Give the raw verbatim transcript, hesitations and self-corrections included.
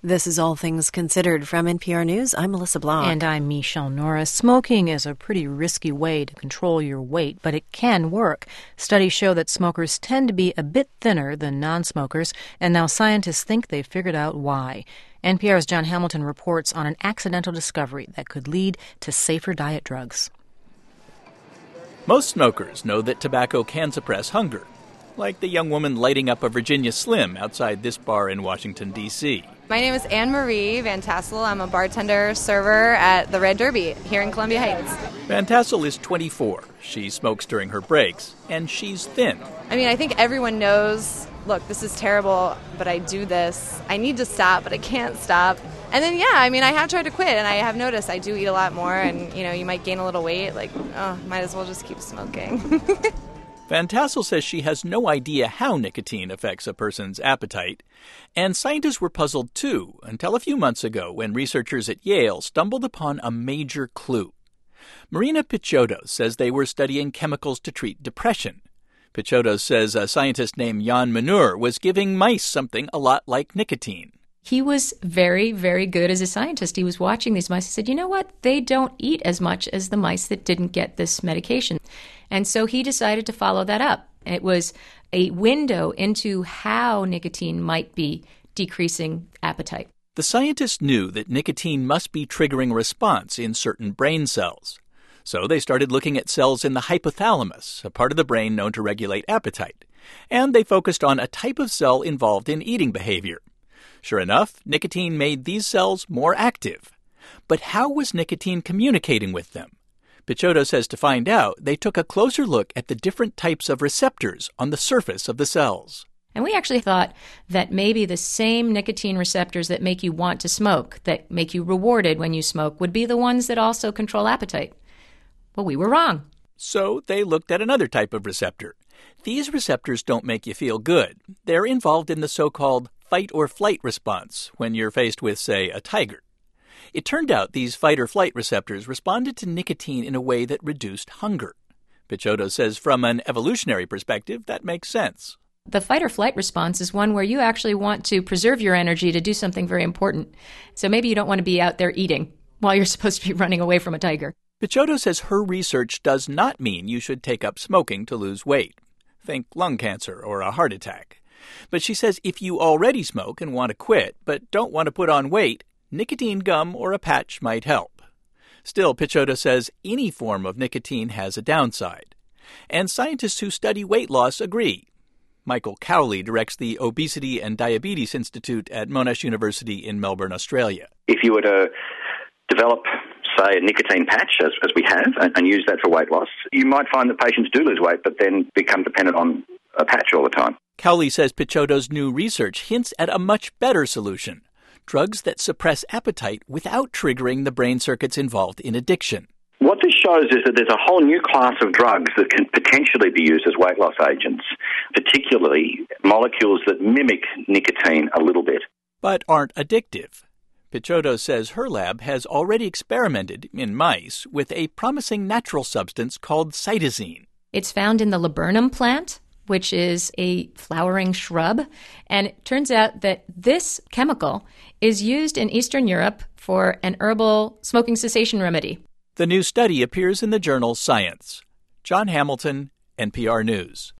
This is All Things Considered from N P R News. I'm Melissa Blanc. And I'm Michelle Norris. Smoking is a pretty risky way to control your weight, but it can work. Studies show that smokers tend to be a bit thinner than non-smokers, and now scientists think they've figured out why. N P R's John Hamilton reports on an accidental discovery that could lead to safer diet drugs. Most smokers know that tobacco can suppress hunger, like the young woman lighting up a Virginia Slim outside this bar in Washington, D C My name is Anne-Marie Van Tassel. I'm a bartender server at the Red Derby here in Columbia Heights. Van Tassel is twenty-four. She smokes during her breaks, and she's thin. I mean, I think everyone knows, look, this is terrible, but I do this. I need to stop, but I can't stop. And then, yeah, I mean, I have tried to quit, and I have noticed I do eat a lot more, and, you know, you might gain a little weight. Like, oh, might as well just keep smoking. Van Tassel says she has no idea how nicotine affects a person's appetite. And scientists were puzzled, too, until a few months ago when researchers at Yale stumbled upon a major clue. Marina Pichottos says they were studying chemicals to treat depression. Pichottos says a scientist named Jan Menur was giving mice something a lot like nicotine. He was very, very good as a scientist. He was watching these mice. He said, you know what? They don't eat as much as the mice that didn't get this medication. And so he decided to follow that up. It was a window into how nicotine might be decreasing appetite. The scientists knew that nicotine must be triggering a response in certain brain cells. So they started looking at cells in the hypothalamus, a part of the brain known to regulate appetite. And they focused on a type of cell involved in eating behavior. Sure enough, nicotine made these cells more active. But how was nicotine communicating with them? Pichottos says to find out, they took a closer look at the different types of receptors on the surface of the cells. And we actually thought that maybe the same nicotine receptors that make you want to smoke, that make you rewarded when you smoke, would be the ones that also control appetite. Well, we were wrong. So they looked at another type of receptor. These receptors don't make you feel good. They're involved in the so-called fight-or-flight response when you're faced with, say, a tiger. It turned out these fight-or-flight receptors responded to nicotine in a way that reduced hunger. Pichottos says from an evolutionary perspective, that makes sense. The fight-or-flight response is one where you actually want to preserve your energy to do something very important. So maybe you don't want to be out there eating while you're supposed to be running away from a tiger. Pichottos says her research does not mean you should take up smoking to lose weight. Think lung cancer or a heart attack. But she says if you already smoke and want to quit but don't want to put on weight, nicotine gum or a patch might help. Still, Pichottos says any form of nicotine has a downside. And scientists who study weight loss agree. Michael Cowley directs the Obesity and Diabetes Institute at Monash University in Melbourne, Australia. If you were to develop, say, a nicotine patch, as, as we have, and, and use that for weight loss, you might find that patients do lose weight but then become dependent on a patch all the time. Cowley says Pichottos' new research hints at a much better solution, drugs that suppress appetite without triggering the brain circuits involved in addiction. What this shows is that there's a whole new class of drugs that can potentially be used as weight loss agents, particularly molecules that mimic nicotine a little bit. But aren't addictive. Pichottos says her lab has already experimented, in mice, with a promising natural substance called cytisine. It's found in the laburnum plant, which is a flowering shrub. And it turns out that this chemical is used in Eastern Europe for an herbal smoking cessation remedy. The new study appears in the journal Science. John Hamilton, N P R News.